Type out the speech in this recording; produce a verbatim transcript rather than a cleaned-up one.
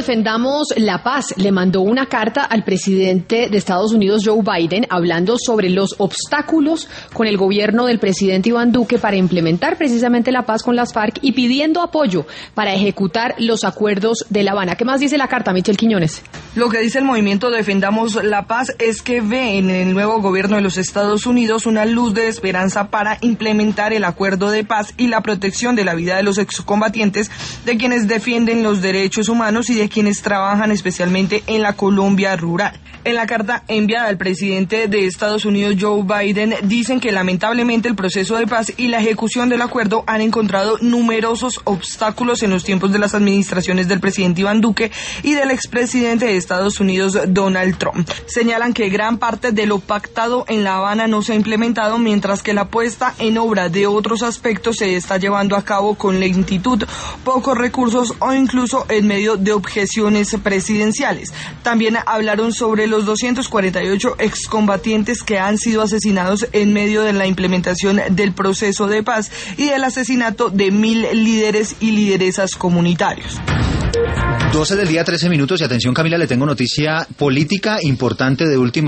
Defendamos la Paz le mandó una carta al presidente de Estados Unidos, Joe Biden, hablando sobre los obstáculos con el gobierno del presidente Iván Duque para implementar precisamente la paz con las FARC y pidiendo apoyo para ejecutar los acuerdos de La Habana. ¿Qué más dice la carta, Michel Quiñones? Lo que dice el movimiento Defendamos la Paz es que ve en el nuevo gobierno de los Estados Unidos una luz de esperanza para implementar el acuerdo de paz y la protección de la vida de los excombatientes, de quienes defienden los derechos humanos y de quienes trabajan especialmente en la Colombia rural. En la carta enviada al presidente de Estados Unidos, Joe Biden, dicen que lamentablemente el proceso de paz y la ejecución del acuerdo han encontrado numerosos obstáculos en los tiempos de las administraciones del presidente Iván Duque y del expresidente de Estados Unidos, Donald Trump. Señalan que gran parte de lo pactado en La Habana no se ha implementado, mientras que la puesta en obra de otros aspectos se está llevando a cabo con lentitud, pocos recursos o incluso en medio de objeciones presidenciales. También hablaron sobre los doscientos cuarenta y ocho excombatientes que han sido asesinados en medio de la implementación del proceso de paz y del asesinato de mil líderes y lideresas comunitarios. doce del día, trece minutos, y atención, Camila, le tengo noticia política importante de última